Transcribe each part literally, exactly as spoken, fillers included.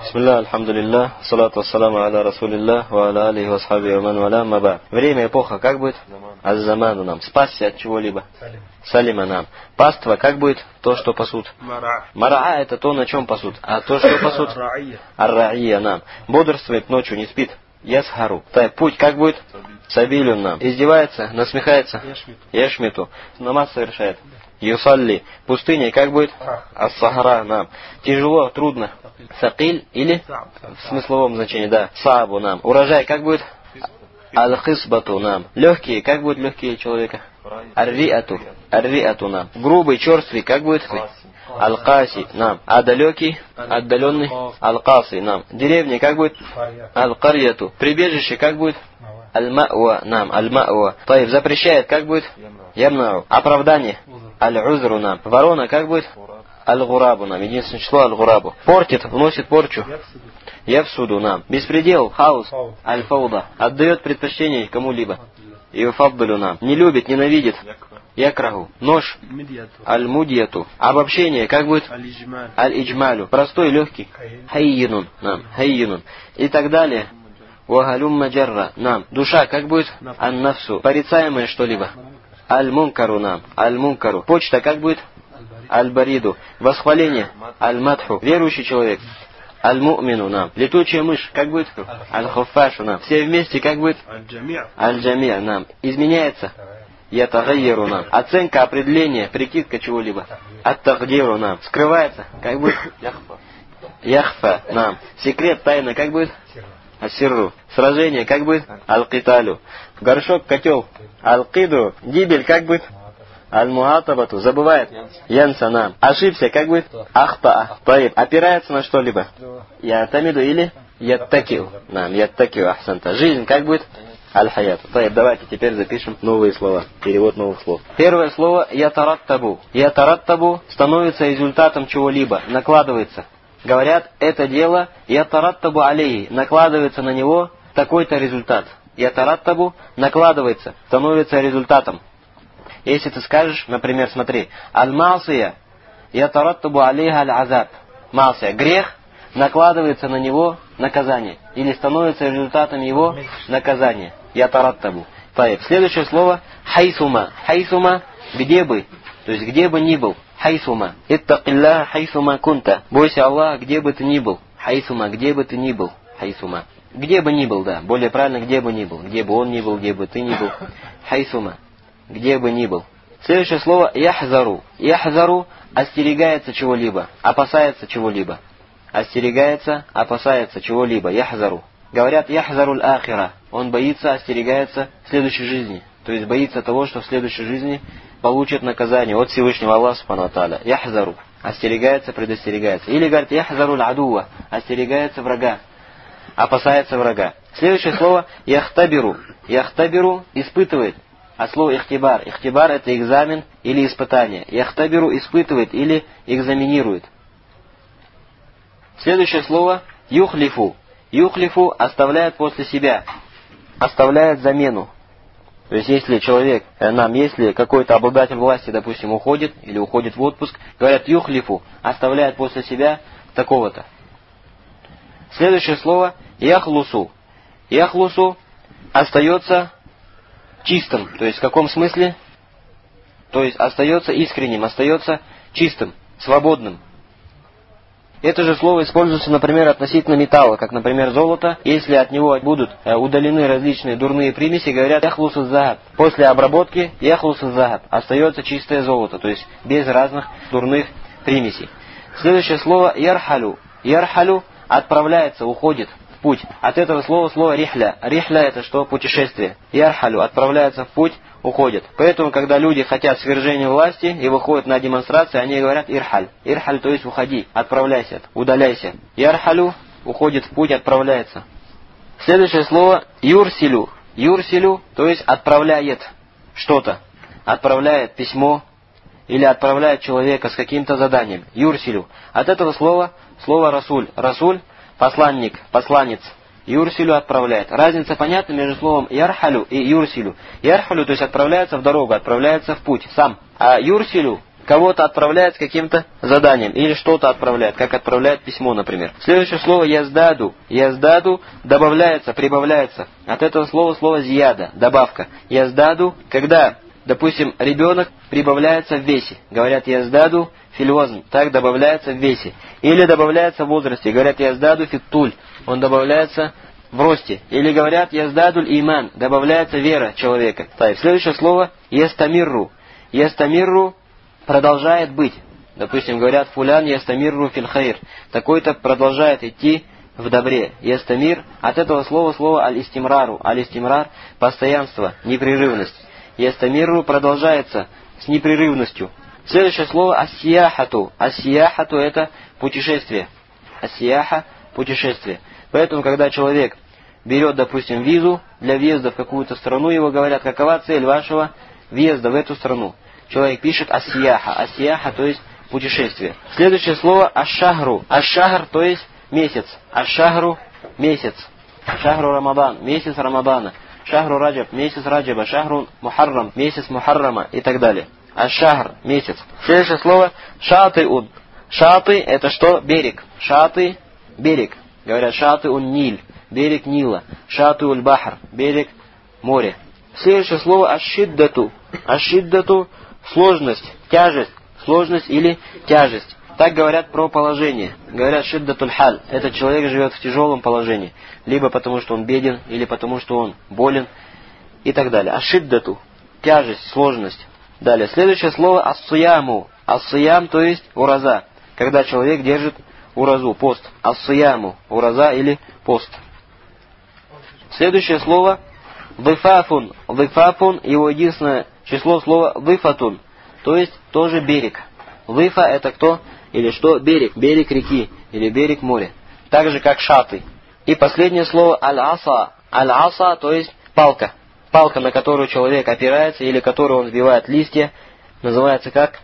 Бисмилля, альхамдулилля, салату вассаламу аля расулилля, ва аля алихи васхаби ва ман валя маба. Время, эпоха, как будет? Аз-заману нам. Спасся от чего-либо. Салима нам. Паства, как будет? То, что пасут. Мараа это то, на чем пасут. А то, что пасут? Ар-раия нам. Бодрствует ночью, не спит. Ясхару. Так, путь как будет? Сабилюн нам. Издевается, насмехается. Яшмиту. Намаз совершает. Юсалли. Пустыня как будет? Ас-сахара нам. Тяжело, трудно. Сакиль или в смысловом значении, да. Сабу нам. Урожай как будет? Аль-хисбату нам. Легкие, как будет легкие человека? Ар-риату. Ар-риату нам. Грубый, черствый, как будет? Аль-каси нам. А далекий, отдаленный? Аль-каси нам. Деревня, как будет? Аль-карьяту. Прибежище, как будет? Аль-ма'ва нам. Аль-ма'ва. Таиф запрещает, как будет? Ямнау. Оправдание. Аль-узру нам. Ворона, как будет? Аль-гурабу нам. Единственное число Аль-гурабу. Портит, вносит порчу. Явсуду нам. Беспредел, хаос. Аль-фауда. Отдает предпочтение кому-либо. Юфаббалю нам. Не любит, ненавидит. Якраху. Нож. Аль-мудьяту. Обобщение, как будет? Аль-иджмалю. Простой, легкий. Хаййинун нам. Хаййинун. И так далее. Вагалюмма джарра нам. Душа, как будет? Ан-нафсу. Порицаемое что-либо. Аль-мункару нам. Аль-мункару. Почта, как будет? Аль-бариду. Восхваление. Аль-матху. Верующий человек. Аль-му'мину нам. Летучая мышь, как будет? Аль-хуфашу нам. Все вместе, как будет? Аль-джамия нам. Изменяется. Ятагайеру нам. Оценка, определение, прикидка чего-либо. Ат-тагдиру нам. Скрывается, как будет? Яхфа нам. Секрет, тайна, как будет? Асирру. Сражение, как будет? Аль-киталю. Горшок, котел. Аль-кидру. Гибель, как будет? Аль-муатабату. Забывает. Янса нам. Ошибся, как будет? Ахта. Таиб. Опирается на что-либо. Ятамиду или яттакил. Нам. Яттакил. Ахсанта. Жизнь, как будет? Аль-хаят. Таиб. Давайте теперь запишем новые слова. Перевод новых слов. Первое слово ятараттабу. Ятараттабу становится результатом чего-либо. Накладывается. Говорят, это дело ятараттабу алейhi. Накладывается на него такой-то результат. Ятараттабу накладывается. Становится результатом. Если ты скажешь, например, смотри, аль-масия ятараттабу алейха аль-азаб. Масия. Грех накладывается на него наказание. Или становится результатом его наказания. Ятараттабу. Таиб. Следующее слово хайсума. Хайсума где бы. То есть где бы ни был. Хайсума. Иттакилля хайсума кунта. Бойся Аллаха, где бы ты ни был. Хайсума, где бы ты ни был. Хайсума. Где бы ни был, да. Более правильно, где бы ни был. Где бы он ни был, где бы ты ни был. Хайсума. Где бы ни был. Следующее слово яхзару. Яхзару остерегается чего-либо. Опасается чего-либо. Остерегается, опасается чего-либо. Яхзару. Говорят, яхзаруль ахира. Он боится, остерегается следующей жизни. То есть боится того, что в следующей жизни получит наказание от Всевышнего Аллаха Субхану ва Тааля. Яхзару. Остерегается, предостерегается. Или говорит, яхзаруль адуа. Остерегается врага. Опасается врага. Следующее слово яхтабиру. Яхтабиру испытывает. От слова ихтибар. Ихтибар это экзамен или испытание. Яхтабиру испытывает или экзаменирует. Следующее слово юхлифу. Юхлифу оставляет после себя. Оставляет замену. То есть, если человек, нам, если какой-то обладатель власти, допустим, уходит или уходит в отпуск, говорят юхлифу, оставляет после себя такого-то. Следующее слово яхлусу. Яхлусу остается чистым. То есть, в каком смысле? То есть, остается искренним, остается чистым, свободным. Это же слово используется, например, относительно металла, как, например, золото. Если от него будут удалены различные дурные примеси, говорят яхлусу захаб. После обработки яхлусу захаб. Остается чистое золото, то есть без разных дурных примесей. Следующее слово ярхалю. Ярхалю отправляется, уходит в путь. От этого слова слово рихля. Рихля это что? Путешествие. Ярхалю отправляется в путь, уходит. Поэтому, когда люди хотят свержения власти и выходят на демонстрации, они говорят ирхаль. Ирхаль, то есть уходи, отправляйся, удаляйся. Ярхалю уходит в путь, отправляется. Следующее слово юрсилю. Юрсилю, то есть отправляет что-то. Отправляет письмо или отправляет человека с каким-то заданием. Юрсилю. От этого слова слово расуль. Расуль посланник, посланец. Юрсилю отправляет. Разница понятна между словом ярхалю и юрсилю. Ярхалю, то есть отправляется в дорогу, отправляется в путь сам. А юрсилю кого-то отправляет с каким-то заданием, или что-то отправляет, как отправляет письмо, например. Следующее слово яздаду. Яздаду добавляется, прибавляется. От этого слова слово зияда, добавка. Яздаду, когда, допустим, ребенок прибавляется в весе. Говорят яздаду фильвозн, так добавляется в весе. Или добавляется в возрасте. Говорят яздаду фиттуль, он добавляется в росте. Или говорят яздадуль иман, добавляется вера человека. Так, следующее слово ястамирру. Ястамирру продолжает быть. Допустим, говорят фулян ястамирру фил хайр. Такой-то продолжает идти в добре. Ястамир, от этого слова слово аль-истимрару. Аль-истимрар – постоянство, непрерывность. Ястамирру продолжается с непрерывностью. Следующее слово ассияхату. Ассияхату – это путешествие. Ассияха – путешествие. Поэтому, когда человек берет, допустим, визу для въезда в какую-то страну, его говорят, какова цель вашего въезда в эту страну. Человек пишет ассияха. Ассияха, то есть путешествие. Следующее слово ашшахру. Ашшахр, то есть месяц. Ашшахру – месяц. Шахру Рамадан – месяц Рамадана. Шахру Раджаб – месяц Раджаба. Шахру Мухаррам – месяц Мухаррама и так далее. Ашшахр – месяц. Следующее слово шатыун. Шаты – это что? Берег. Шаты – берег. Говорят, шаты ун Ниль, берег Нила. Шаты уль Бахр, берег моря. Следующее слово ашиддату. Ашиддату – сложность, тяжесть, сложность или тяжесть. Так говорят про положение. Говорят шиддатуль халь. Этот человек живет в тяжелом положении. Либо потому, что он беден, или потому, что он болен и так далее. Ашиддату – тяжесть, сложность. Далее, следующее слово ассуяму. Ассуям, то есть ураза. Когда человек держит уразу, пост. Ассуяму, ураза или пост. Следующее слово дыфафун. Дыфафун, его единственное число слова дыфатун, то есть тоже берег. Дыфа это кто или что? Берег. Берег реки или берег моря. Так же как шаты. И последнее слово аль-аса. Аль-аса, то есть палка. Палка, на которую человек опирается или которую он сбивает листья, называется как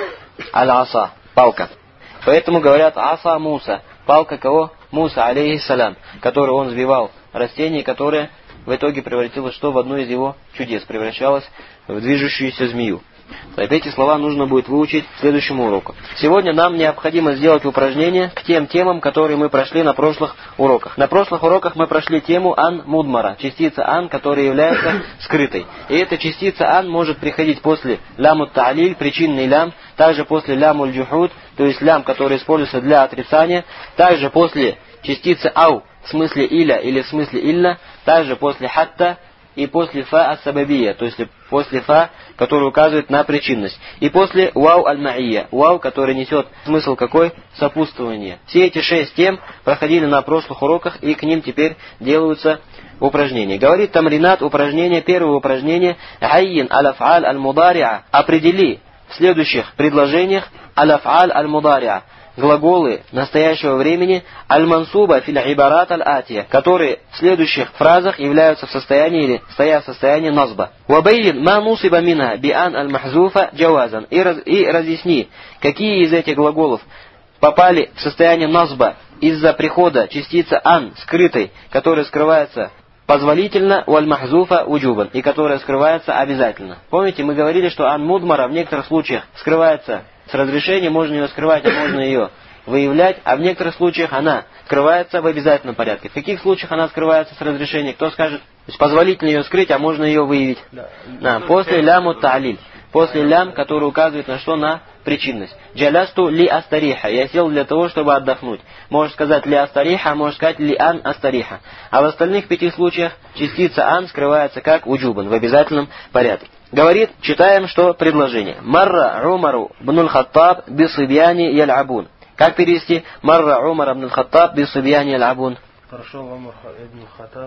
аль-аса. Палка. Поэтому говорят аса Муса, палка кого? Муса, алейхиссалям, которую он сбивал растение, которое в итоге превратилось что? В одно из его чудес, превращалось в движущуюся змею. Эти слова нужно будет выучить к следующему уроку. Сегодня нам необходимо сделать упражнение к тем темам, которые мы прошли на прошлых уроках. На прошлых уроках мы прошли тему ан мудмара, частица ан, которая является скрытой. И эта частица ан может приходить после ляму та'лиль, причинный лям, также после ляму джухуд, то есть лям, который используется для отрицания, также после частицы ау, в смысле иля или в смысле илля, также после хатта, и после фа ас-сабабия, то есть после фа, который указывает на причинность. И после вау аль-ма'ия, вау, который несет смысл какой? Сопутствование. Все эти шесть тем проходили на прошлых уроках, и к ним теперь делаются упражнения. Говорит Тамринат, упражнение, первое упражнение, айин аль-аф'аль аль-мудариа, определи в следующих предложениях аль-аф'аль аль-мудариа, глаголы настоящего времени аль-мансуба фил ибарат аль-атия, которые в следующих фразах являются в состоянии или стоят в состоянии назба. Вабайин ма нусиба мина биан аль-махзуфа джавазан. И разъясни, какие из этих глаголов попали в состояние назба из-за прихода частицы ан, скрытой, которая скрывается позволительно, у аль-махзуфа уджубан, и которая скрывается обязательно. Помните, мы говорили, что ан мудмара в некоторых случаях скрывается с разрешением, можно ее скрывать, а можно ее выявлять, а в некоторых случаях она скрывается в обязательном порядке. В каких случаях она скрывается с разрешения? Кто скажет? То есть позволительно ее скрыть, а можно ее выявить? Да. Да, после ляму та'лиль. После лям, который указывает на что? На причинность. Джалясту ли астариха. Я сел для того, чтобы отдохнуть. Можешь сказать ли астариха, а можешь сказать ли ан астариха. А в остальных пяти случаях частица ан скрывается как уджубан, в обязательном порядке. Говорит, читаем, что предложение. Марра Умару бнуль Хаттаб бисыбьяни ял'абун. Как перевести? Марра Умар бнуль Хаттаб бисыбьяни ял'абун. Прошел Умар ибн Хаттаб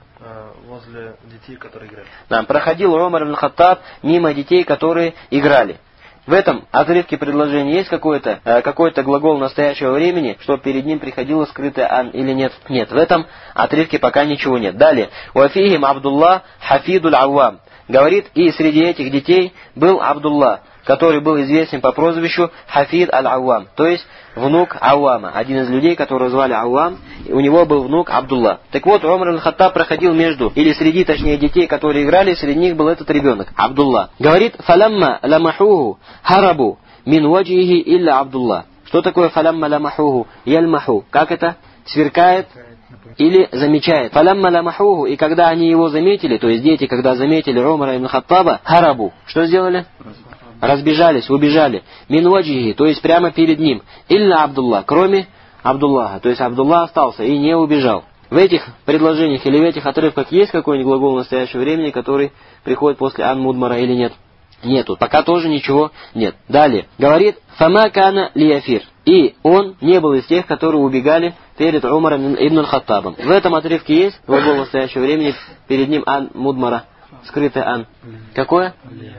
возле детей, которые играли. Да, проходил Умар ибн Хаттаб мимо детей, которые играли. В этом отрывке предложения есть какой-то э, какой-то глагол настоящего времени, что перед ним приходило скрытое ан или нет? Нет, в этом отрывке пока ничего нет. Далее. Уафихим Абдулла хафидуль Ауам. Говорит, и среди этих детей был Абдулла, который был известен по прозвищу Хафид аль-Ауам, то есть внук Ауама, один из людей, которого звали Ауам, у него был внук Абдулла. Так вот, Умар аль-Хаттаб проходил между, или среди, точнее, детей, которые играли, среди них был этот ребенок, Абдулла. Говорит, фалямма ламахуху харабу мин ваджихи илля Абдулла. Что такое фалямма ламахуху? Яльмаху. Как это? Сверкает или замечает. Фалямма ламахуху. И когда они его заметили, то есть дети, когда заметили Умара ибн Хаттаба, харабу. Что сделали? Разбежались, убежали. Мин ваджихи, то есть прямо перед ним. Илля Абдулла. Кроме Абдуллаха. То есть Абдулла остался и не убежал. В этих предложениях или в этих отрывках есть какой-нибудь глагол настоящего времени, который приходит после ан мудмара или нет? Нету. Пока тоже ничего нет. Далее. Говорит, фама кана лияфир. И он не был из тех, которые убегали перед Умаром ибн аль-Хаттабом. В этом отрывке есть глагол настоящего времени, перед ним ан мудмара. Скрытый ан. Какое?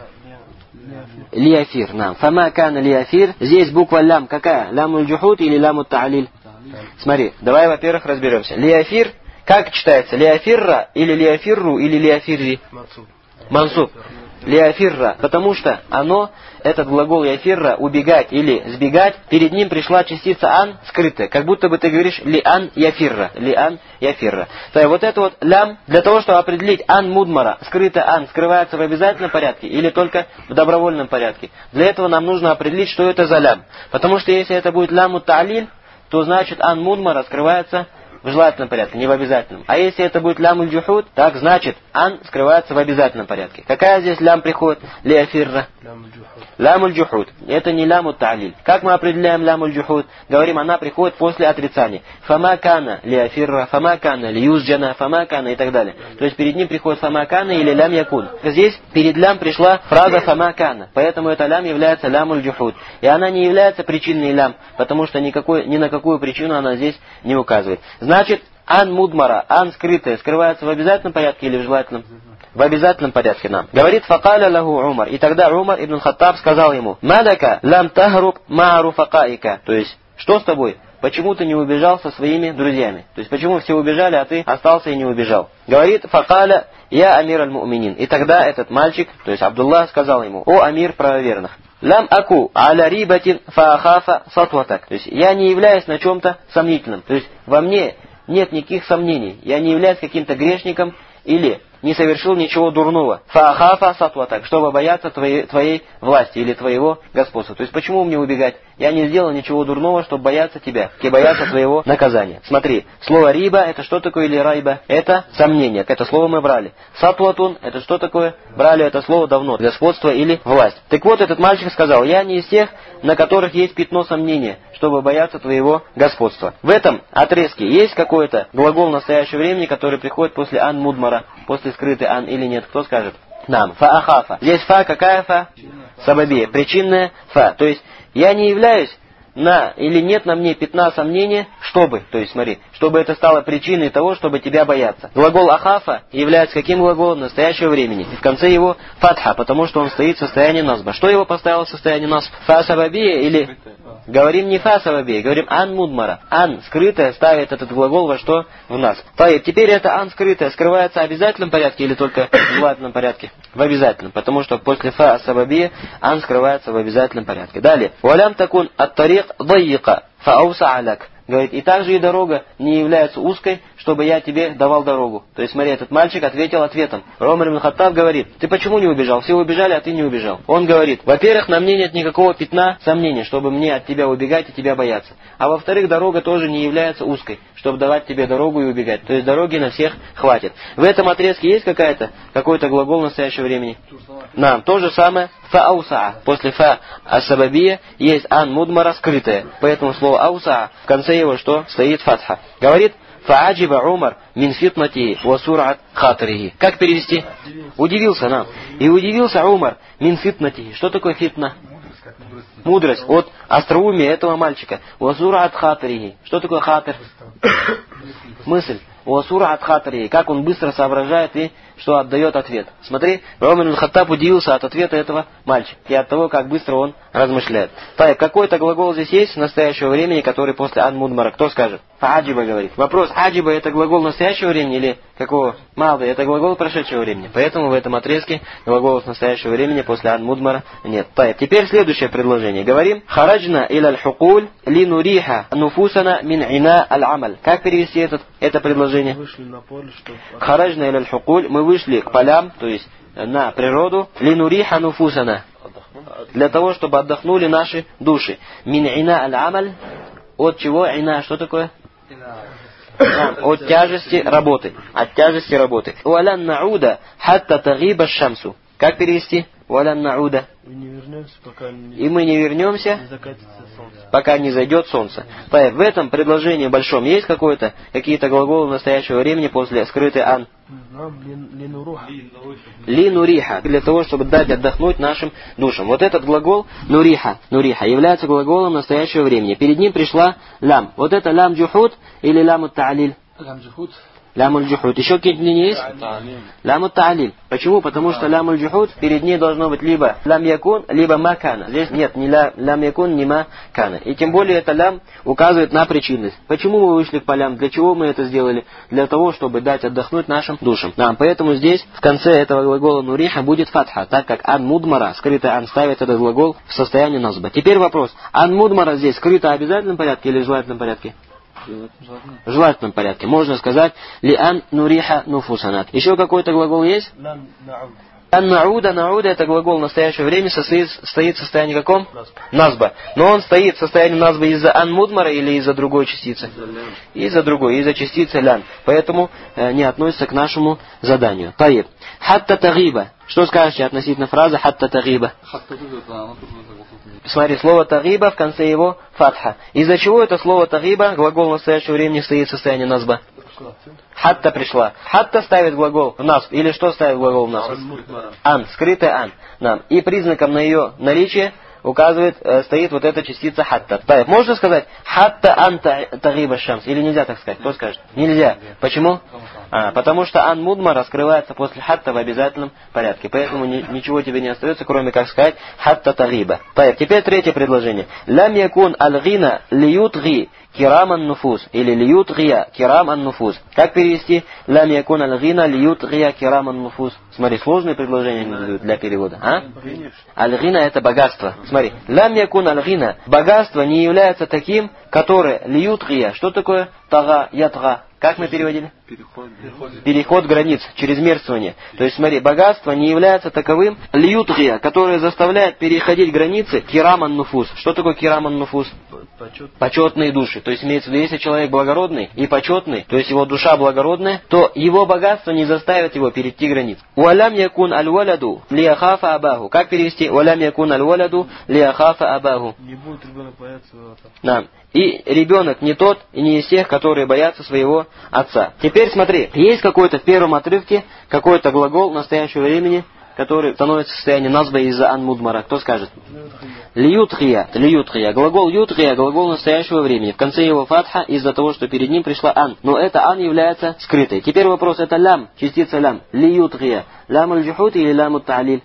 Лияфир. Нам. Фама кана лияфир. Здесь буква лям. Какая? Лямуль джухуд или лямут та'алиль? Смотри, давай, во-первых, разберемся. Лияфир, как читается? Лияфирра или лияфирру или лияфирри? Мансуб. Лияфирра, потому что оно, этот глагол яфирра, убегать или сбегать, перед ним пришла частица ан скрытая, как будто бы ты говоришь лиан яфирра, лиан яфирра. То есть вот это вот лям, для того, чтобы определить ан мудмара, скрытая ан, скрывается в обязательном порядке или только в добровольном порядке. Для этого нам нужно определить, что это за лям. Потому что если это будет ляму та'лиль, то значит ан мудмара скрывается в желательном порядке, не в обязательном. А если это будет лямуль джухуд, так значит ан скрывается в обязательном порядке. Какая здесь лям приходит? Лиафирра. Лямуль джухуд. Это не лямут та'лиль. Как мы определяем лямуль джухуд? Говорим, она приходит после отрицания. Фама кана лиафирра, фама кана лиюзджана, фама кана и так далее. То есть перед ним приходит фама кана или лям якун. Здесь перед лям пришла фраза фама кана. Поэтому эта лям является лямуль джухуд. И она не является причиной лям, потому что никакой, ни на какую причину она здесь не указывает. Значит, ан мудмара, ан скрытая, скрывается в обязательном порядке или в желательном? В обязательном порядке нам. Говорит, факаля лаху Умар. И тогда Умар ибн Хаттаб сказал ему, мадака лам тахруб маару факаика. То есть, что с тобой? Почему ты не убежал со своими друзьями? То есть, почему все убежали, а ты остался и не убежал? Говорит, факаля я амир аль-му'минин. И тогда этот мальчик, то есть Абдулла, сказал ему, о амир правоверных. Лам аку аля рибатин фаахафа сатватак. То есть, я не являюсь на чем-то сомнительным. То есть, во мне нет никаких сомнений. Я не являюсь каким-то грешником или не совершил ничего дурного. Фаахафа сатватак, чтобы бояться твоей, твоей власти или твоего господства. То есть, почему мне убегать? Я не сделал ничего дурного, чтобы бояться тебя, и бояться твоего наказания. Смотри, слово риба, это что такое, или райба? Это сомнение, это слово мы брали. Сатватун, это что такое? Брали это слово давно, господство или власть. Так вот, этот мальчик сказал, я не из тех, на которых есть пятно сомнения, чтобы бояться твоего господства. В этом отрезке есть какой-то глагол настоящего времени, который приходит после ан мудмара, после скрытый ан или нет? Кто скажет? Нам. Фаахафа. Здесь фа какая фа? Сабабия. Причинная фа. То есть, я не являюсь на или нет на мне пятна сомнения, чтобы, то есть смотри, чтобы это стало причиной того, чтобы тебя бояться. Глагол ахафа является каким глаголом настоящего времени? И в конце его фатха, потому что он стоит в состоянии насба. Что его поставило в состояние насб? Фа сабабия или... Говорим не фа сабабия, говорим ан мудмара. Ан скрытая ставит этот глагол во что? В нас. Теперь это ан скрытая скрывается в обязательном порядке или только в желательном порядке? В обязательном, потому что после фа сабабия ан скрывается в обязательном порядке. Далее. Валям такун ат-тарик дайика фауса аляк. Говорит, и также и дорога не является узкой, чтобы я тебе давал дорогу. То есть, смотри, этот мальчик ответил ответом. Умар ибн Хаттаб говорит, ты почему не убежал? Все убежали, а ты не убежал. Он говорит, во-первых, на мне нет никакого пятна сомнения, чтобы мне от тебя убегать и тебя бояться. А во-вторых, дорога тоже не является узкой, чтобы давать тебе дорогу и убегать. То есть, дороги на всех хватит. В этом отрезке есть какая-то, какой-то глагол настоящего времени? Нам. То же самое. Фа аусаа. После фа ас-сабабия есть ан мудмара скрытая. Поэтому слово аусаа в конце его что? Стоит фатха. Говорит, фааджиба Умар мин фитнати ва сурат хатарихи. Как перевести? Удивился нам. И удивился Умар мин фитнати. Что такое фитна? Мудрость от остроумия этого мальчика. Ва сурат хатарихи. Что такое хатар? Мысль. Ва сурат хатарихи. Как он быстро соображает и что отдает ответ. Смотри, Умар ибн Хаттаб удивился от ответа этого мальчика и от того, как быстро он размышляет. Так, какой-то глагол здесь есть настоящего времени, который после ан мудмара. Кто скажет? Аджиба говорит. Вопрос, аджиба это глагол настоящего времени или какого? Малда, это глагол прошедшего времени. Поэтому в этом отрезке глаголов настоящего времени после ан мудмара нет. Так, теперь следующее предложение. Говорим, хараджна иля аль-хукуль ли нуриха нуфусана мин ина аль-амаль. Как перевести этот, это предложение? Вышли на поле, чтобы... Хараджна иля аль-хукуль. Мы вышли к полям, то есть на природу. Ли нуриха нуфусана. Для того, чтобы отдохнули наши души. Мин ина аль-амаль. От чего? Ина. Что такое? От тяжести работы. От тяжести работы. Уалян науда хатта тагиба шамсу. Как перевести? Уалян науда. И мы не вернемся, пока не зайдет солнце. В этом предложении большом есть какое-то, какие-то глаголы настоящего времени после скрытой ан? Ли нуриха. Для того, чтобы дать отдохнуть нашим душам. Вот этот глагол нуриха, нуриха является глаголом настоящего времени. Перед ним пришла лям. Вот это лям джухуд или лям ут-та'лиль? Лям джухуд. Лям аль-джухуд. Еще какие-то мнения есть? Лям ут-та'лиль. Почему? Потому что лям аль-джухуд перед ней должно быть либо лям якун, либо макана. Здесь нет ни лям якун, ни макана. И тем более это лям указывает на причинность. Почему мы вышли к полям? Для чего мы это сделали? Для того, чтобы дать отдохнуть нашим душам. Да, поэтому здесь в конце этого глагола нуриха будет фатха, так как ан мудмара, скрытая ан, ставит этот глагол в состоянии назба. Теперь вопрос. Ан мудмара здесь скрыто в обязательном порядке или в желательном порядке? В желательном порядке. Можно сказать ли ан нуриха нуфусанат. Еще какой-то глагол есть? Ан науда, науда это глагол в настоящее время состоит, стоит в состоянии каком? Назба. Но он стоит в состоянии назбы из-за ан мудмара или из-за другой частицы? Из-за другой, из-за частицы лян. Поэтому э, не относится к нашему заданию. Таиб. Хатта тагиба. Что скажете относительно фразы хатта тагиба? Смотри, слово тагиба в конце его фатха. Из-за чего это слово тагиба, глагол настоящего времени стоит в состоянии назба? Хатта пришла. Хатта ставит глагол в насб. Или что ставит глагол в насб? Ан. Скрытая ан. Нам. И признаком на ее наличие указывает, э, стоит вот эта частица хатта. Так, можно сказать хатта ан тагиба шамс? Или нельзя так сказать? Кто скажет? Нельзя. Почему? А, потому что ан мудма раскрывается после хатта в обязательном порядке. Поэтому ни, ничего тебе не остается, кроме как сказать хатта тагиба. Так, теперь третье предложение. Лям якун аль-гина лиютги кираман нуфус. Или лиютгия кираман нуфус. Как перевести? Лям якун аль-гина лиютгия кираман нуфус. Смотри, сложные предложения не дают для перевода. А? Аль-гина это богатство. Смотри. Лям якун аль-гина. Богатство не является таким, которое лиютгия. Что такое тага ятга? Как мы переводили? Переход, Переход границ, чрезмерствование. То есть, смотри, богатство не является таковым льютгия, которое заставляет переходить границы кираман нуфус. Что такое кираман нуфус? Почет. Почетные души. То есть, имеется в виду, если человек благородный и почетный, то есть его душа благородная, то его богатство не заставит его перейти границ. Уалям якун аль-валяду лиахафа абаху. Как перевести? Уалям якун аль-валяду лиахафа абаху. Не будет ребенок бояться. Да. И ребенок не тот, и не из тех, которые боятся своего отца. Теперь смотри, есть какой-то в первом отрывке, какой-то глагол настоящего времени, который становится в состоянии назба из-за ан мудмара. Кто скажет? Льютхия. Льютхия. Глагол ютхия, глагол настоящего времени. В конце его фатха из-за того, что перед ним пришла ан. Но это ан является скрытой. Теперь вопрос, это лям, частица лям. Льютхия. Лям аль-джухуд или лям ут-та'лиль?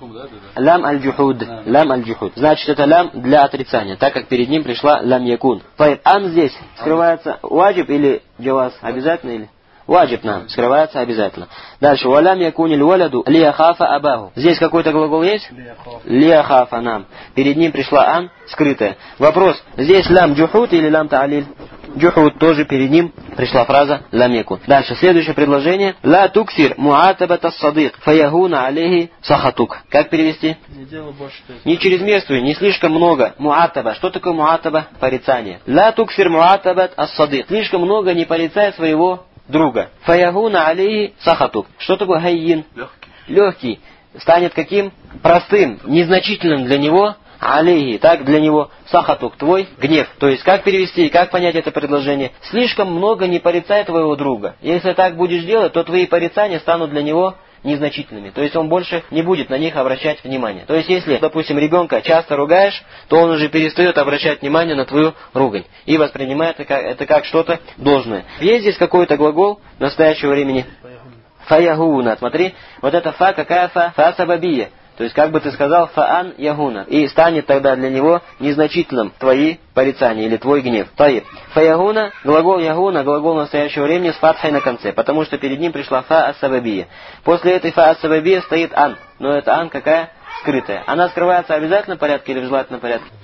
Лям аль-джухуд. Лям аль-джухуд. Значит, это лям для отрицания, так как перед ним пришла лям якун. Ан здесь скрывается ваджиб или джаваз? Обязательно или? Ваджиб нам, скрывается обязательно. Дальше. Валям якуниль валяду лиахафа абаху. Здесь какой-то глагол есть? Лиахафа нам. Перед ним пришла ан, скрытая. Вопрос. Здесь лям джухуд или лям та'лиль? Джухуд тоже перед ним пришла фраза лям якун. Дальше. Следующее предложение. Ла туксир муатабата садик фаягуна алейхи сахатук. Как перевести? Не делай больше. Не чрезмерствуй, не слишком много. Муатаба. Что такое муатаба? Порицание. Ла туксир муатабат ас-садик. Слишком много не порицай своего друга. Фаягуна алейхи сахатук. Что такое хайин? Легкий. Легкий. Станет каким? Простым, незначительным для него. Алейхи. Так для него сахатук, твой гнев. То есть как перевести, как понять это предложение? Слишком много не порицай твоего друга. Если так будешь делать, то твои порицания станут для него незначительными. То есть он больше не будет на них обращать внимание. То есть если, допустим, ребенка часто ругаешь, то он уже перестает обращать внимание на твою ругань. И воспринимает это как, это как что-то должное. Есть здесь какой-то глагол настоящего времени? Фаягуна. Смотри, вот это фа, какая фа? Фа сабабия. То есть, как бы ты сказал, фаан ягуна. И станет тогда для него незначительным твои порицания или твой гнев. Таиб. Фаягуна, глагол ягуна, глагол настоящего времени с фатхой на конце. Потому что перед ним пришла фа ас-сабабия. После этой фа ас-сабабия стоит ан. Но эта ан какая? Скрытая. Она скрывается в обязательном порядке или в желательном порядке? В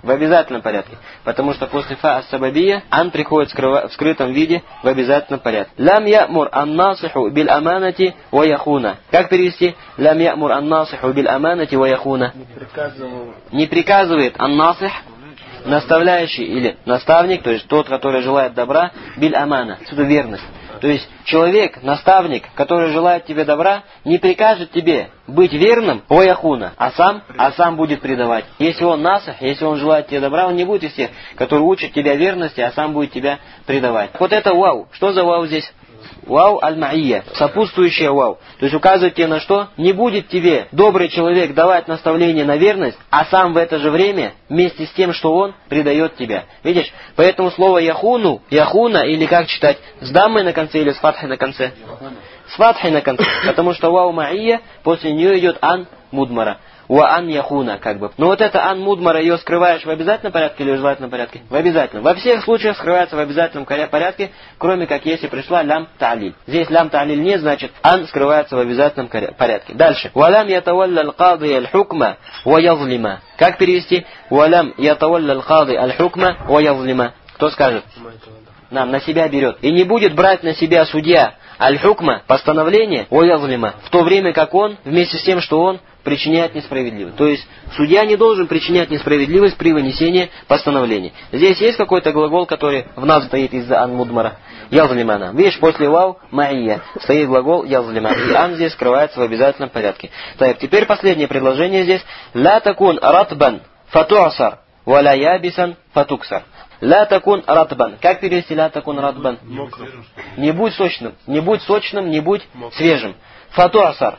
В обязательном порядке. Потому что после фа ас-сабабия ан приходит в скрытом виде в обязательном порядке. Лам ямур ан-насиху бил аманати ва яхуна. Как перевести? Лам ямур ан-насиху бил аманати ва яхуна. Не приказывает ан-насих, наставляющий или наставник, то есть тот, который желает добра, биль амана, отсюда верность. То есть человек, наставник, который желает тебе добра, не прикажет тебе быть верным, ояхуна, а сам, а сам будет предавать. Если он насах, если он желает тебе добра, он не будет из тех, которые учат тебя верности, а сам будет тебя предавать. Вот это вау. Что за вау здесь? Вау аль-ма'ия, сопутствующее вау. То есть указывает тебе на что? Не будет тебе добрый человек давать наставление на верность, а сам в это же время, вместе с тем, что он, предает тебя. Видишь? Поэтому слово яхуну, яхуна, или как читать, с даммой на конце или с фатхой на конце? С фатхой на конце. Потому что вау ма'ия, после нее идет ан мудмара. Уа ан яхуна, как бы. Но вот это ан мудмара, ее скрываешь в обязательном порядке или в желательном порядке? В обязательном. Во всех случаях скрывается в обязательном порядке, кроме как если пришла лям та'лиль. Здесь лям та'лиль нет, значит ан скрывается в обязательном порядке. Дальше. Валям ятавалля аль-кади аль-хукма ва язлима. Как перевести? Валям ятавалля аль-кади аль-хукма ва язлима. Кто скажет? Нам на себя берет. И не будет брать на себя судья аль-хукма, постановление, ва язлима, в то время как он, вместе с тем, что он причиняет несправедливость. То есть судья не должен причинять несправедливость при вынесении постановления. Здесь есть какой-то глагол, который в нас стоит из-за ан мудмара. Язлимана. Видишь, после вау ма'ия стоит глагол язлима. И ан здесь скрывается в обязательном порядке. Так, теперь последнее предложение здесь. Ла такун ратбан фатуасар валя ябисан фатуксар. Ла такун ратбан. Как перевести ла такун ратбан? Не будь сочным. Не будь сочным, не будь свежим. Фатуасар.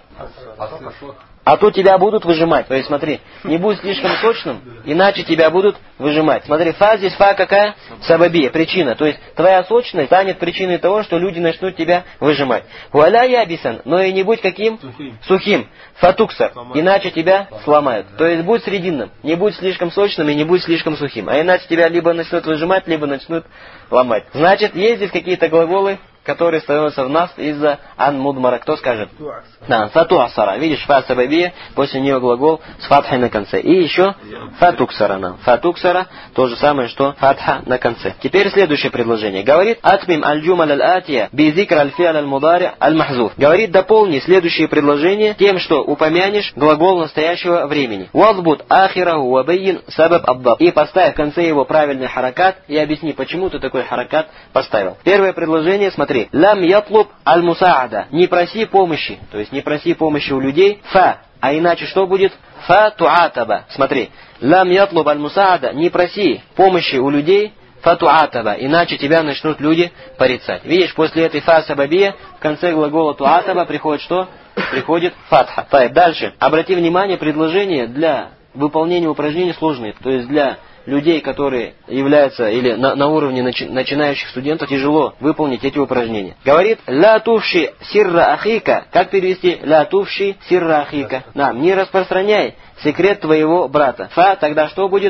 А то тебя будут выжимать. То есть смотри, не будь слишком сочным, иначе тебя будут выжимать. Смотри, фа здесь фа какая? Сабабия, причина. То есть твоя сочность станет причиной того, что люди начнут тебя выжимать. Валя ябисан, но и не будь каким? Сухим. Сухим. Фатукса, иначе тебя сломают. То есть будь срединным, не будь слишком сочным и не будь слишком сухим. А иначе тебя либо начнут выжимать, либо начнут ломать. Значит, есть здесь какие-то глаголы, которые становятся в нас из-за ан мудмара. Кто скажет? Да, фатуасара. Видишь, фа сабабия, после нее глагол с фатхой на конце. И еще фатуксара. Фатуксара, то же самое, что фатха на конце. Теперь следующее предложение. Говорит, атмим аль-джумаль аль-атия би-зикр аль-фи'аль аль-мудари аль-махзуф. Говорит, дополни следующее предложение тем, что упомянешь глагол настоящего времени. Вазбут ахираху вабайин сабаб абдаб. И поставь в конце его правильный харакат и объясни, почему ты такой харакат поставил. Первое предложение, смотри. Лам ятлуб аль-мусаада. Не проси помощи. То есть не проси помощи у людей. Фа. А иначе что будет? Фа туатаба. Смотри. Лам ятлуб аль-мусаада. Не проси помощи у людей. Фа туатаба. Иначе тебя начнут люди порицать. Видишь, после этой фа сабабия в конце глагола туатаба приходит что? Приходит фатха. Так, дальше. Обрати внимание, предложения для выполнения упражнений сложные. То есть для людей, которые являются или на, на уровне начи, начинающих студентов, тяжело выполнить эти упражнения. Говорит, ля туфши сирра ахика. Как перевести ля туфши сирра ахика? Нам, не распространяй секрет твоего брата. Фа, тогда что будет?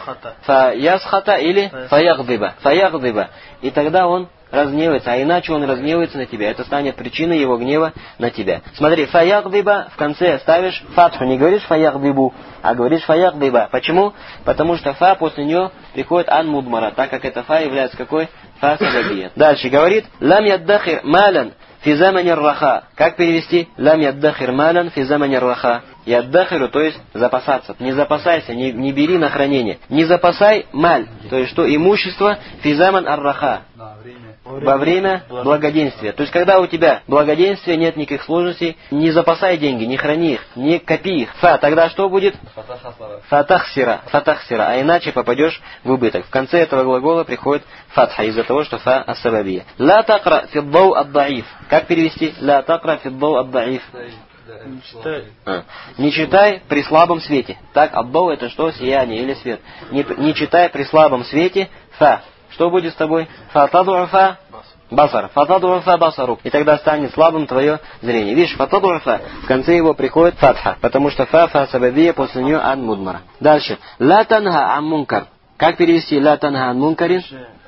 Фа ясхата или фа ягдиба. Фа ягдиба. И тогда он разгневается, а иначе он разгневается на тебя. Это станет причиной его гнева на тебя. Смотри, фа ягдиба, в конце ставишь фатху. Не говоришь фа ягдибу, а говоришь фа ягдиба. Почему? Потому что фа после нее приходит ан мудмара, так как это фа является какой? Фа сабабия. Дальше говорит, лам яддахир малян фи замани раха. Как перевести? Лам яддахир малян фи замани раха. Яддахиру, то есть запасаться. Не запасайся, не, не бери на хранение. Не запасай маль, то есть что? Имущество фи заман ар-раха. Во время благоденствия. То есть, когда у тебя благоденствие, нет никаких сложностей, не запасай деньги, не храни их, не копи их. Фа, тогда что будет? Фатахсира. Фатахсира. А иначе попадешь в убыток. В конце этого глагола приходит фатха, из-за того, что фа ас-сабабия. Ла такра фиддау ад-даиф. Как перевести? Ла такра фиддау ад-даиф. Не читай. А. Не читай при слабом свете. Так, аддау это что? Сияние или свет. Не, не читай при слабом свете. Фа. Что будет с тобой? Фатадуафа басар. Фатадуафа басарук. И тогда станет слабым твое зрение. Видишь, фатадуафа, в конце его приходит фатха. Потому что фа, фа сабабия, после нее ан мудмара. Дальше. Ла танха ан мункар. Как перевести ла танха ан мункарин?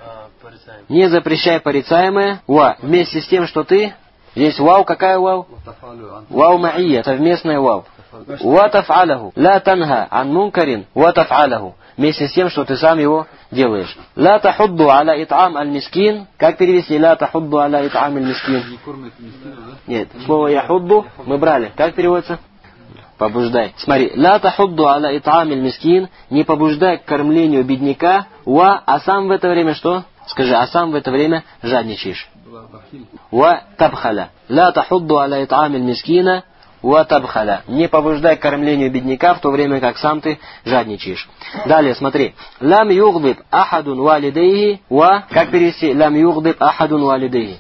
Не запрещай порицаемое. Ва. Вместе с тем, что ты... Здесь вау, какая вау? Вау ма'ия, совместная вау. Ватаф'аляху. Ла танха ан мункарин ватаф'аляху. Вместе с тем, что ты сам его делаешь. Ла тахудду аля ит'ам аль-мискин. Как перевести ла тахудду аля ит'ам аль-мискин? Нет, слово яхудду мы брали. Как переводится? Побуждай. Смотри. Ла тахудду аля ит'ам аль-мискин. Не побуждай к кормлению бедняка. Ва, а сам в это время что? Скажи, а сам в это время жадничаешь. Ва табхаля. Ла тахудду аля ит'ам аль-мискина. Ва табхаля. Не побуждай к кормлению бедняка, в то время как сам ты жадничаешь. Далее, смотри. Лам югдиб ахадун валидейхи. Ва. Как перевести? Лам югдиб ахадун валидейхи.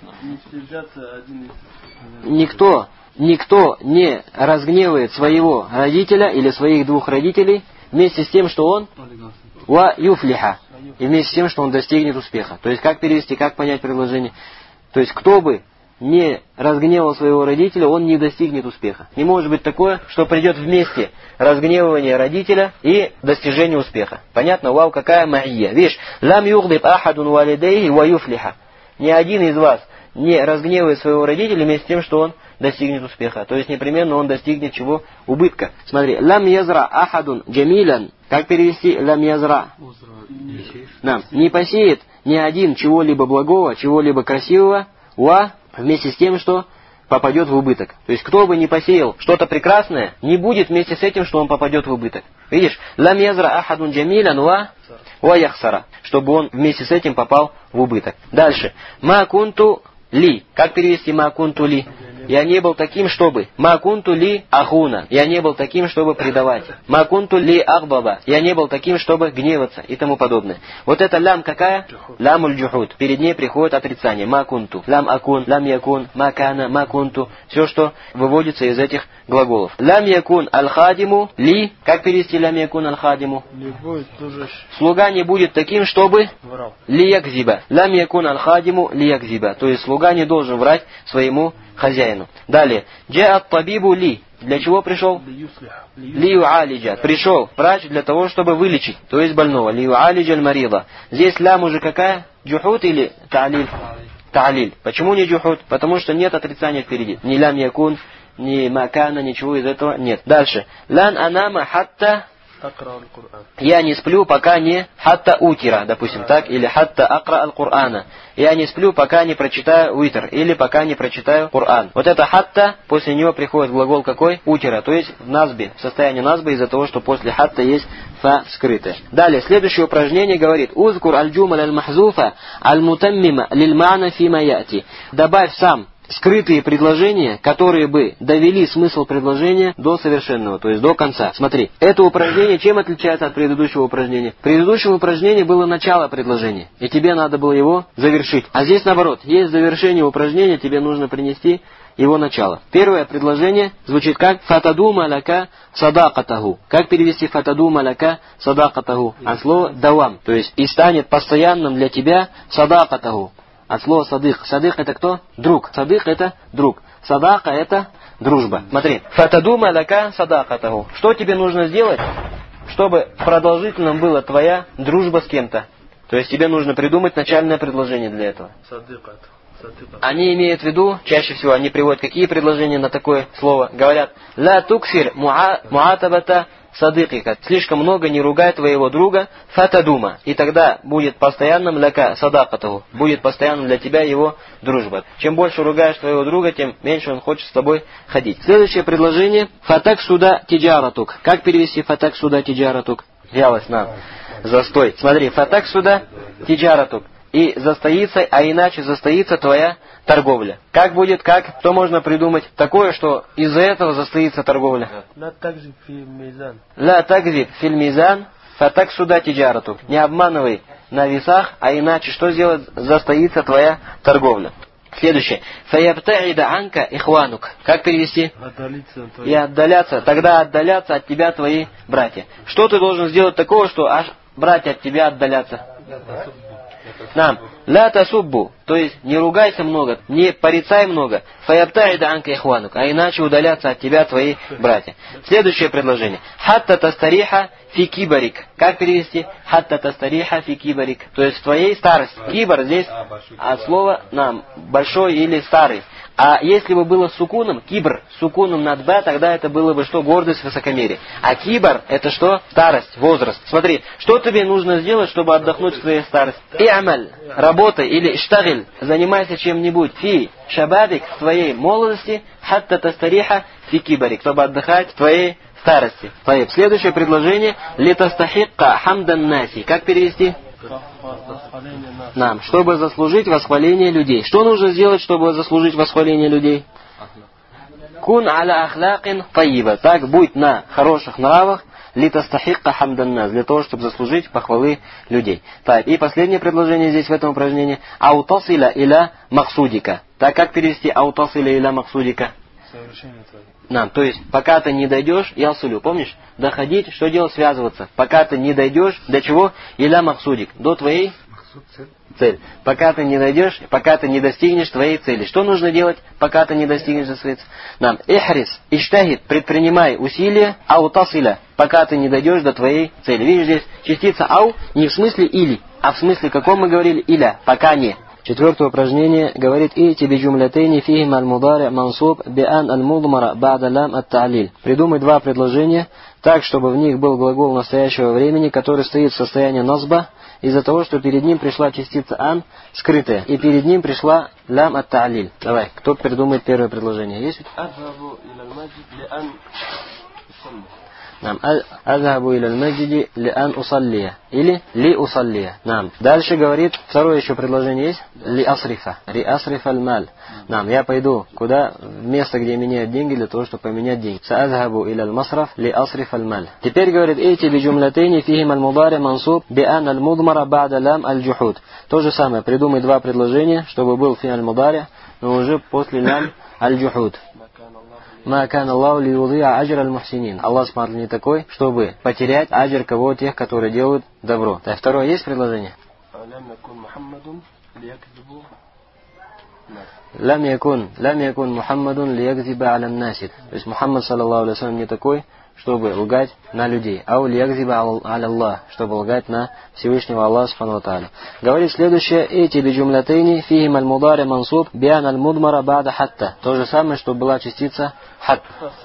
Никто, никто не разгневает своего родителя или своих двух родителей вместе с тем, что он ва юфлиха. И вместе с тем, что он достигнет успеха. То есть, как перевести, как понять предложение? То есть, кто бы не разгневал своего родителя, он не достигнет успеха. Не может быть такое, что придет вместе разгневывание родителя и достижение успеха. Понятно? Вау, какая ма'ия. Видишь, лам югдиб ахадун валидейхи ва юфлиха. Ни один из вас не разгневает своего родителя вместе с тем, что он достигнет успеха. То есть непременно он достигнет чего? Убытка. Смотри, лам язра ахадун джамилян. Как перевести лам язра? Нам. Не посеет ни один чего-либо благого, чего-либо красивого, ва, вместе с тем, что попадет в убыток. То есть, кто бы не посеял что-то прекрасное, не будет вместе с этим, что он попадет в убыток. Видишь? Лам язра ахадун джамилян ва ва яхсара. Чтобы он вместе с этим попал в убыток. Дальше. Ма кунту ли. Как перевести ма кунту ли? Я не был таким, чтобы. Ма кунту ли ахуна. Я не был таким, чтобы предавать. Ма кунту ли ахбаба. Я не был таким, чтобы гневаться и тому подобное. Вот это лям какая? Лямуль джухуд. Перед ней приходит отрицание. Ма кунту. Лям акун, лям якун, ма кана, ма кунту. Все, что выводится из этих глаголов. Лям якун аль-хадиму ли. Как перевести лям якун аль-хадиму? Слуга не будет таким, чтобы ли якзиба. Лям якун аль-хадиму ли якзиба. То есть слуга не должен врать своему хозяину. Далее. Джа'ат табибу ли. Для чего пришел? Ли ю'алиджа. Пришел врач для того, чтобы вылечить, то есть больного. Ли ю'алиджа аль-марида. Здесь лям уже какая? Джухуд или та'лиль? Та'лиль. Почему не джухуд? Потому что нет отрицания впереди. Ни лям якун, ни макана, ничего из этого нет. Дальше. Лан анама хатта. Я не сплю, пока не хатта утира, допустим, так, или хатта акра аль-Кур'ана. Я не сплю, пока не прочитаю уитр, или пока не прочитаю Кур'ан. Вот это хатта, после него приходит глагол какой? Утира, то есть в назбе, в состоянии назбы из-за того, что после хатта есть фа скрытое. Далее, следующее упражнение говорит: Узкур аль-джумаль аль-махзуфа аль-мутаммима лиль-ма'на фима яти. Добавь сам скрытые предложения, которые бы довели смысл предложения до совершенного, то есть до конца. Смотри, это упражнение чем отличается от предыдущего упражнения? В предыдущем упражнении было начало предложения, и тебе надо было его завершить. А здесь наоборот, есть завершение упражнения, тебе нужно принести его начало. Первое предложение звучит как «фатаду маляка садакатаху». Как перевести «фатаду маляка садакатаху»? От слова «давам», то есть «и станет постоянным для тебя садакатаху». От слова садых. Садых это кто? Друг. Садых это друг. Садака это дружба. Смотри. Фатаду маляка садакатаху. Что тебе нужно сделать, чтобы продолжительным была твоя дружба с кем-то? То есть тебе нужно придумать начальное предложение для этого. Они имеют в виду, чаще всего они приводят какие предложения на такое слово? Говорят: «Ла тукфир муатабата садыкика». Слишком много не ругай твоего друга, фатадума. И тогда будет постоянным ляка садакатаху. Будет постоянным для тебя его дружба. Чем больше ругаешь твоего друга, тем меньше он хочет с тобой ходить. Следующее предложение. Фатак суда тиджаратук. Как перевести фатак суда тиджаратук? Вялость нам. Застой. Смотри, фатак суда тиджаратук. И застоится, а иначе застоится твоя торговля. Как будет, как? Что можно придумать такое, что из-за этого застоится торговля? Ла такзиб фил мизан. Ла такзиб фил мизан, фатак суда тиджарату. Не обманывай на весах, а иначе что сделать? Застоится твоя торговля. Следующее. Фаябтаида анка ихванук. Как перевести? Отдалиться. И отдаляться. Тогда отдалятся от тебя твои братья. Что ты должен сделать такого, что аж братья от тебя отдалятся? Нам. Ла тасуббу, то есть не ругайся много, не порицай много. Фаябтаида анка ихванук, а иначе удалятся от тебя твои братья. Следующее предложение. Хатта тастариха фи кибарик. Как перевести? Хатта тастариха фи кибарик. То есть в твоей старости. Кибар здесь от слова нам большой или старый. А если бы было с сукуном, кибр, с сукуном над б, тогда это было бы что? Гордость, высокомерие. А кибр это что? Старость, возраст. Смотри, что тебе нужно сделать, чтобы отдохнуть в твоей старости? И'амаль, работай, или иштагиль, занимайся чем-нибудь. Фи шабабик, в твоей молодости, хатта тастариха фи кибарик, чтобы отдыхать в твоей старости. Следующее предложение. Литастахикка хамдан наси. Как перевести? Нам, чтобы заслужить восхваление людей. Что нужно сделать, чтобы заслужить восхваление людей? Кун аля ахлакин таиба. Так, будь на хороших нравах, литастахикка хамдан нас, для того, чтобы заслужить похвалы людей. Так, и последнее предложение здесь в этом упражнении. Аутасиля иля максудика. Так, как перевести аутасиля иля максудика? Нам, то есть, пока ты не дойдешь, ясулю, помнишь? Доходить, что делать? Связываться. Пока ты не дойдешь, до чего? Иля максудик, до твоей цели. Пока ты не дойдешь, пока ты не достигнешь твоей цели. Что нужно делать, пока ты не достигнешь своей цели? Нам, ихрис, иштагид, предпринимай усилия, аутасиля, пока ты не дойдешь до твоей цели. Видишь, здесь частица ау не в смысле или, а в смысле каком мы говорили иля, пока не. Четвертое упражнение говорит «Ити биджумлятейни фихим аль-мудари мансуб биан аль-мудмара ба'да лам ат-та'лиль». Придумай два предложения так, чтобы в них был глагол настоящего времени, который стоит в состоянии назба, из-за того, что перед ним пришла частица ан, скрытая, и перед ним пришла лам ат-та'лиль. Давай, кто придумает первое предложение? Есть? Нам азхабу иля аль-маджиди лиан усаллия. Или ли усаллия. Нам. Дальше говорит, второе еще предложение есть. Ли асрифа. Ли асрифа аль-маль. Нам. Я пойду куда? В место, где меняют деньги, для того, чтобы поменять деньги. Саазхабу иля аль-масраф ли асрифа аль-маль. Теперь говорит, эти биджумлятейни фихим аль-мудари мансуб биан аль-мудмара ба'да лам аль-джухуд. То же самое. Придумай два предложения, чтобы был фи аль-мудари, но уже после лам аль-джухуд. Ма кан Аллаху лиюдиа аджр аль-мухсинин. Аллах смотрит не такой, чтобы потерять аджр кого тех, которые делают добро. Так, второе есть предложение? Лам якун, лам якун Мухаммадун лиякзиба аля насид. То есть Мухаммад, саллаллаху алейхи вассалям, не такой, чтобы лгать на людей. Ау лиякзиба аля Аллах, чтобы лгать на Всевышнего Аллаха субхану ва тааля. Говорит следующее: эти биджумлятейни фихим аль-мудари мансуб биан аль-мудмара ба'да хатта. То же самое, что была частица хат.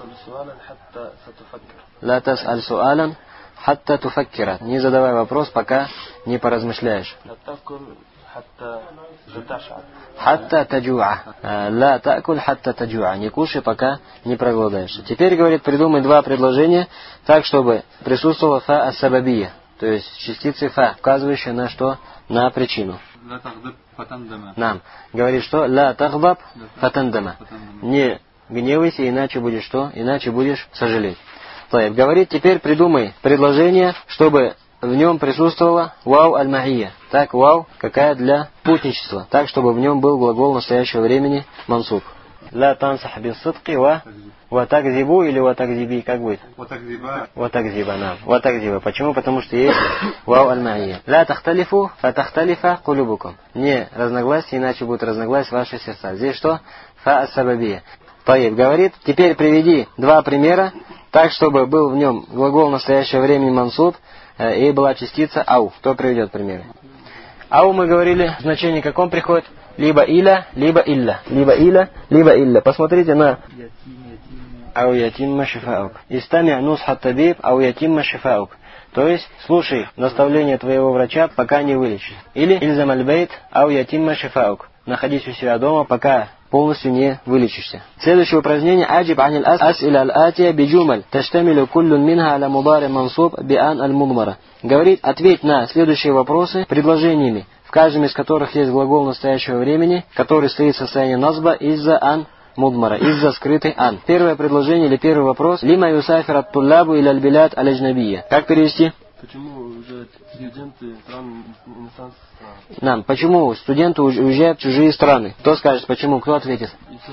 Ла тас'аль суалан хатта туфаккира. Не задавай вопрос, пока не поразмышляешь. Хатта таджуа. Ла та'куль хатта таджуа. Не кушай, пока не проголодаешься. Теперь, говорит, придумай два предложения, так, чтобы присутствовала фа ас-сабабия. То есть частицы фа, указывающая на что? На причину. Нам. Говорит, что? Ла тагдаб фатандама. Не гневайся, иначе будешь что? Иначе будешь сожалеть. Таиб. Говорит, теперь придумай предложение, чтобы в нем присутствовала вау аль-махия. Так, вау, какая для путничества. Так, чтобы в нем был глагол настоящего времени мансуб. Ла тансах бис сидки ва ва такзибу или ва такзиби, как будет? Ва такзиба. Ва такзиба, нам. Ва такзиба. Почему? Потому что есть вау аль-махия. Ла тахталифу фа тахталифа кулюбукум. Не разногласия, иначе будет разногласия ваши сердца. Здесь что? Фа ас-сабабия. Таиб говорит, теперь приведи два примера, так, чтобы был в нем глагол настоящего времени мансуб, и была частица ау. Кто приведет примеры? Ау, мы говорили, значение каком приходит? Либо иля, либо илля. Либо иля, либо илля. Посмотрите на ау ятимма шифаук. Истами нусха табиб ау ятимма шифаук. То есть, слушай наставление твоего врача, пока не вылечишь. Или ильзам аль-бейт ау ятимма шифаук. Находись у себя дома, пока полностью не вылечишься. Следующее упражнение. Аджиб анил ас иля аль-атия биджумаль. Таштамилю куллун минха аля мудари мансуб биан аль-мудмара. Говорит, ответь на следующие вопросы предложениями, в каждом из которых есть глагол настоящего времени, который стоит в состоянии назба из-за ан мудмара, из-за скрытой ан. Первое предложение или первый вопрос. Лима юсафир ат-туллабу иля аль-билад аль-аджнабия. Как перевести? Почему уже студенты стран иностранных стран? Нам. Почему студенты уезжают в чужие страны? Кто скажет, почему? Кто ответит?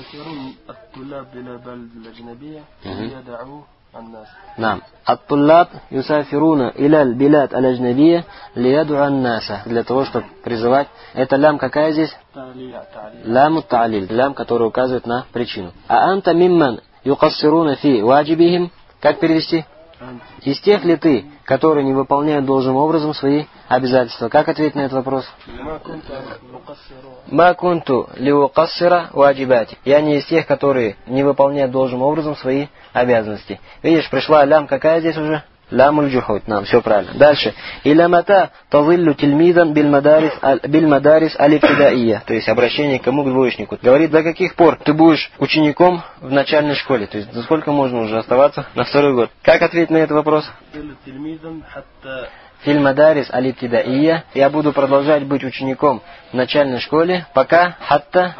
Нам. Ат-туллаб юсафируна иля аль-билад аль-аджнабия лияду ан-наса. Для того, чтобы призывать. Это лям какая здесь? Лям ат-та'лиль. Лям, который указывает на причину. А анта мимман юкассируна фи ваджибихим. Как перевести? Из тех ли ты, которые не выполняют должным образом свои обязательства? Как ответить на этот вопрос? Ма кунту лиукассира ваджибати. Я не из тех, которые не выполняют должным образом свои обязанности. Видишь, пришла лям, какая здесь уже? Лямуль джухуд. Нам все правильно. Дальше. Иля мата тазиллю тильмидан бильмадарис алибтидаия. То есть обращение к кому? К двоечнику. Говорит, до каких пор ты будешь учеником в начальной школе? То есть до сколько можно уже оставаться на второй год? Как ответить на этот вопрос? Фильмадарис алибтидаия. Я буду продолжать быть учеником в начальной школе, пока хатта,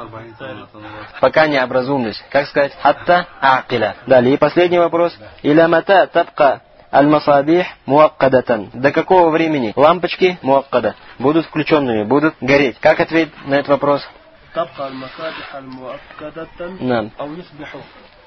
пока не образумлюсь. Как сказать? Хатта акиля. Далее. И последний вопрос. Иля мата табка аль-масабих муаккадатан. До какого времени лампочки муаккада будут включенными, будут гореть? Как ответить на этот вопрос? Табка аль-масабих аль-муаккадатан ау юсбиху.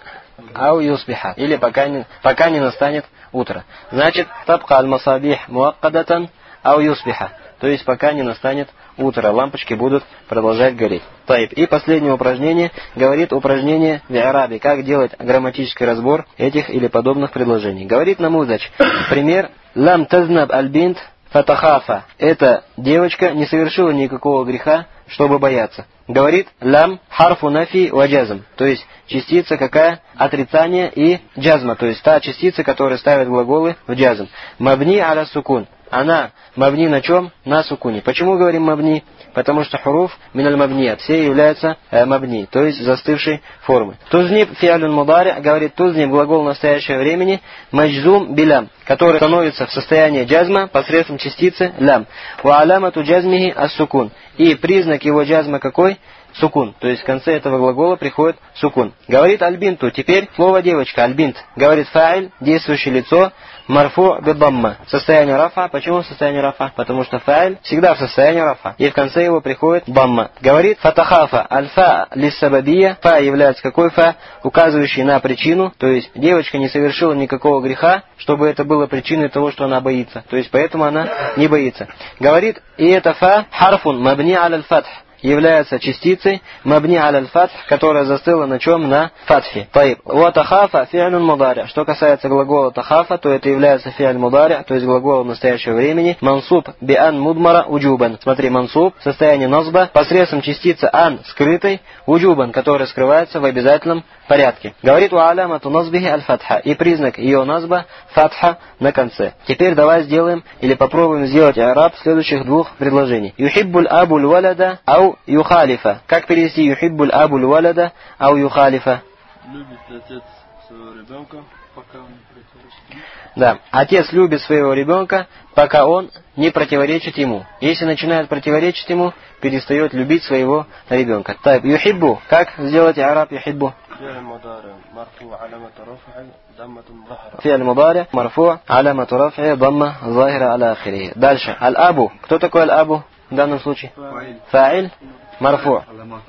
Ау юсбиха. Или пока не, пока не настанет утро. Значит, табка аль-масабих муаккадатан ау юсбиха. То есть пока не настанет утро, лампочки будут продолжать гореть. Таиб. И последнее упражнение говорит упражнение в арабе. Как делать грамматический разбор этих или подобных предложений. Говорит намудач. Пример. Лам тазнаб аль-бинт фатахафа. Эта девочка не совершила никакого греха, чтобы бояться. Говорит лам харфу нафи ва джазм. То есть частица какая? Отрицание и джазма. То есть та частица, которая ставит глаголы в джазм. Мабни аля сукун. Она мабни на чем? На сукуне. Почему говорим мабни? Потому что хуруф миналь мабният. Все являются э, мабни, то есть застывшей формы. Тузниб фиалюн мудари, говорит тузниб глагол настоящего времени, маджзум билям, который становится в состоянии джазма посредством частицы лям. Ва алямату джазмихи ас-сукун. И признак его джазма какой? Сукун. То есть в конце этого глагола приходит сукун. Говорит альбинту. Теперь слово девочка. Альбинт. Говорит фаиль, действующее лицо. Марфу бидамма. Состояние рафа. Почему состояние рафа? Потому что фаиль всегда в состоянии рафа. И в конце его приходит дамма. Говорит фатахафа. Альфа лиссабабия. Фа является какой фа? Указывающий на причину. То есть девочка не совершила никакого греха, чтобы это было причиной того, что она боится. То есть поэтому она не боится. Говорит, и это фа харфун мабни аля аль-фатх. Является частицей мабни аль-фатх, которая застыла на чем? На фатхе. Таиб. Ва тахафа фи'люн мудари. Что касается глагола тахафа, то это является фи'ль мудари, то есть глагол настоящего времени. Мансуб би ан мудмара уджубан. Смотри, мансуб, состояние назба, посредством частицы ан, скрытой, уджубан, которая скрывается в обязательном порядке. Говорит ва алямату назбихи аль-фатха. И признак ее назба фатха на конце. Теперь давай сделаем или попробуем сделать араб следующих двух предложений. Юхиббуль абуль валяда ау юхалифа. Как перевести юхиббуль абуль валяда ау юхалифа? Любит отец своего ребенка, пока он не противоречит. Да, отец любит своего ребенка, пока он не противоречит ему. Если начинает противоречить ему, перестает любить своего ребенка. Так, юхиббу. Как сделать араб юхиббу? فعل مضارع مرفوع علامة رفعه ضمة ظاهرة. فعل مضارع مرفوع علامة رفعه ضمة ظاهرة على آخره. Дальше. Аль-абу. Кто такой аль-абу в данном случае? Фаиль. Марфу.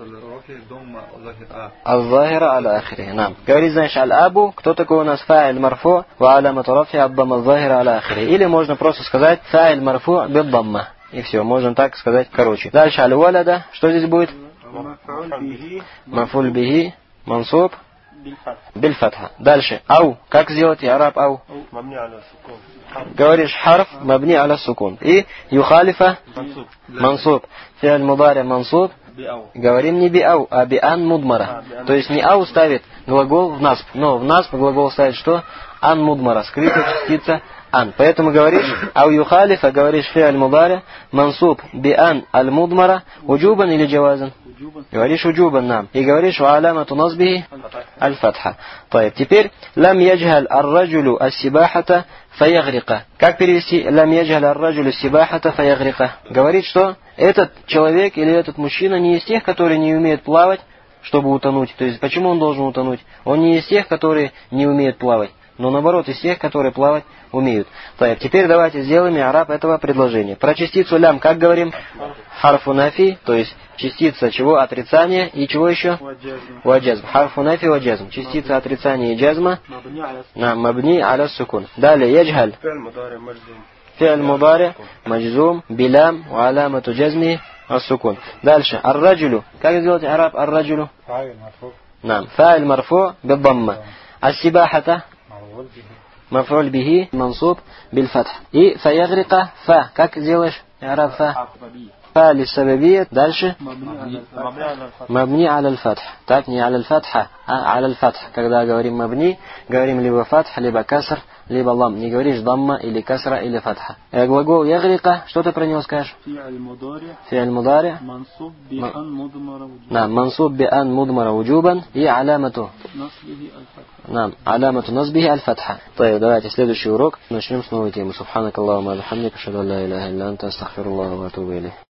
Аль-захира аля ахири. Нам. Говорит, знаешь, аль-абу. Кто такой у нас? Фаиль марфу. Ва аламату рафи аддамма захира аля ахири. Или можно просто сказать фаиль марфу биддамма. И все. Можно так сказать короче. Дальше аль-валяда. Что здесь будет? Мафуль бихи. Мансуб. Бильфатха. Дальше. Ау. Как сделать араб ау? Говоришь харф мабни аля сукун. И юхалифа мансуб. Фиаль мудари мансуб. Говорим не би ау, а би ан мудмара. То есть не ау ставит глагол в насб. Но в насб глагол ставит что? Ан мудмара. Скрытая частица ан. Поэтому говоришь ау юхалифа, говоришь фиаль мудари мансуб би ан аль мудмара уджубан или джавазан? Говоришь уджубан нам. И говоришь ва алямату назбихи аль-фатха. Таиб. Теперь лам яджхаль ар-раджулю ас-сибахата фаягрика. Как перевести лам яджхаль ар-раджулю ас-сибахата фаягрика? Говорит, что этот человек или этот мужчина не из тех, которые не умеют плавать, чтобы утонуть. То есть почему он должен утонуть? Он не из тех, которые не умеют плавать, но наоборот из тех, которые плавать умеют. Так, теперь давайте сделаем араб этого предложения. Про частицу лям как говорим? Харфу нафи, то есть частица чего? Отрицания и чего еще? Ваджазм. Харфу нафи ваджазм. Частица отрицания и джазма на мабни аля сукун. Далее яджхаль. Фи'ль мудари маджзум билям ва алямату джазми ас-сукун. Дальше. Ар-раджулю. Как сделать араб ар-раджулю? Нам. Фа'иль марфу биддамма. Ас-сибахата. маф'уль бихи мансуб биль фатх. И фаягрика фа. Как делаешь? Араб фа. Фа лиссабабия. Дальше. Мабни аля аль-фатх. Так, не аля аль-фатха, а аля аль-фатх. Когда говорим мабни, говорим либо фатх, либо каср, либо лам. Не говоришь дамма или касра или фатха. Э, глагол ягрика, что ты про него скажешь? Фи'аль мудари. Мансуб би ан мудмара уджубан. И алямату. Нам. Алямату назбихи аль-фатха. То давайте следующий урок. Начнем с новой темы. Субханакаллахумма ва бихамдика, ашхаду ан ла иляха илля анта, астагфируллаха ва атубу илейх.